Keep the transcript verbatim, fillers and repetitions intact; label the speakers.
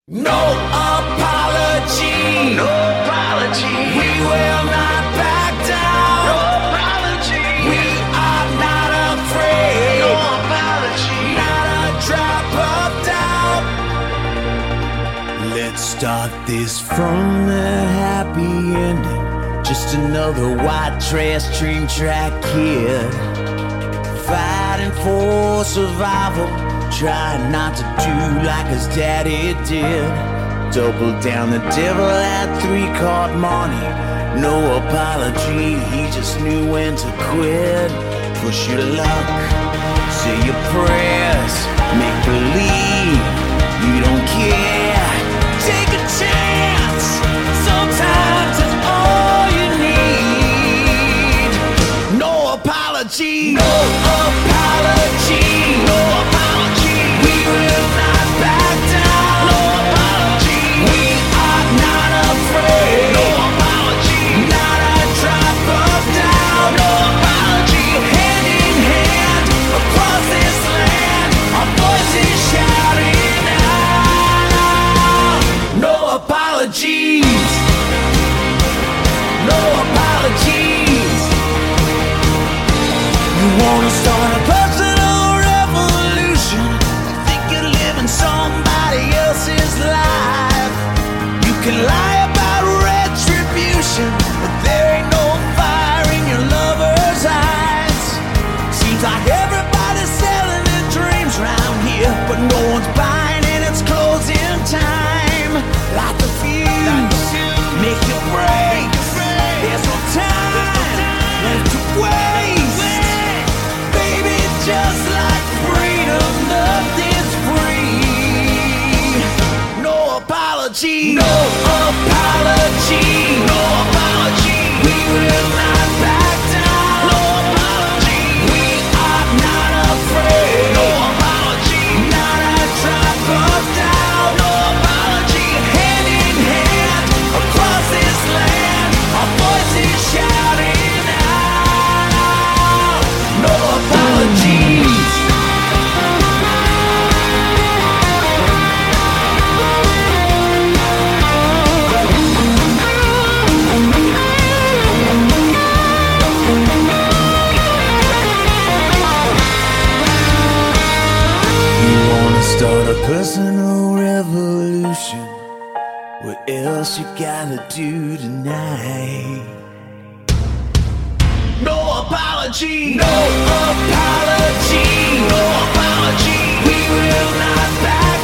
Speaker 1: No apology. No apology. We will not back down. No apology. We are not afraid. No apology. Not a drop of doubt. Let's start this from the happy ending. Just another white trash dream track kid, fighting for survival, trying not to do like his daddy did. Double down, the devil had three-card money. No apology, he just knew when to quit. Push your luck, say your prayers, make believe you don't care. Take a chance, sometimes it's all you need. No apology, no apology, no apology. We will not back down. No apology. We are not afraid. No apology. Not a drop of doubt. No apology. Hand in hand across this land, our voices shouting out. No apologies. No apologies. You wanna start a personal revolution? You think you're living somebody else's life. You can lie about retribution, but there ain't no fire in your lover's eyes. Seems like everybody's selling their dreams round here, but no one's buying and it's closing time. Light the fuse, make it break. There's no time left to waste. Baby, just like freedom, nothing's free. No apology, no apology, no apology. We will not back down. No apology. We are not afraid. No apology. Not a drop of doubt. No apology. Hand in hand across this land, our voices shouting out. No apologies. You wanna start a personal revolution? What else you gotta do tonight? No apology, no apology, no apology. We will not back